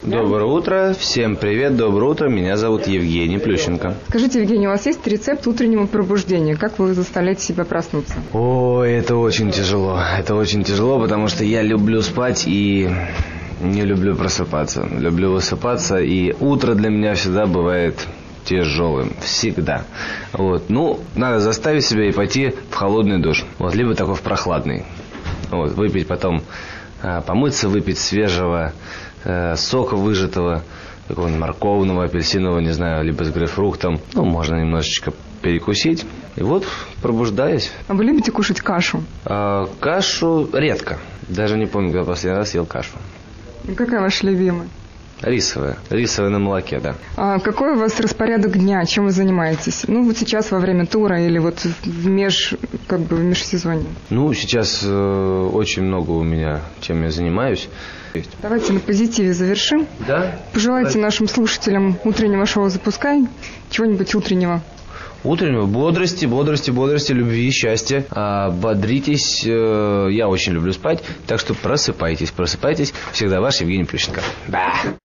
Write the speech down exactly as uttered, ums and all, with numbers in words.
Доброе утро, всем привет, доброе утро, меня зовут Евгений Плющенко. Скажите, Евгений, у вас есть рецепт утреннего пробуждения? Как вы заставляете себя проснуться? Ой, это очень тяжело, это очень тяжело, потому что я люблю спать и не люблю просыпаться. Люблю высыпаться, и утро для меня всегда бывает тяжелым, всегда. Вот, ну, надо заставить себя и пойти в холодный душ, вот, либо такой в прохладный. Вот, выпить потом, помыться, выпить свежего сока выжатого, какого-нибудь морковного, апельсинового, не знаю, либо с грейпфруктом. Ну, можно немножечко перекусить. И вот пробуждаюсь. А вы любите кушать кашу? А, кашу редко. Даже не помню, когда последний раз ел кашу. Какая ваша любимая? Рисовая. Рисовая на молоке, да. А какой у вас распорядок дня? Чем вы занимаетесь? Ну, вот сейчас во время тура или вот в меж, как бы в межсезонье? Ну, сейчас э, очень много у меня, чем я занимаюсь. Давайте на позитиве завершим. Да. Пожелайте нашим слушателям утреннего шоу «Запускай» чего-нибудь утреннего. Утреннего бодрости, бодрости, бодрости, любви, счастья. А, бодритесь. Э, я очень люблю спать, так что просыпайтесь, просыпайтесь. Всегда ваш Евгений Плющенко. Да.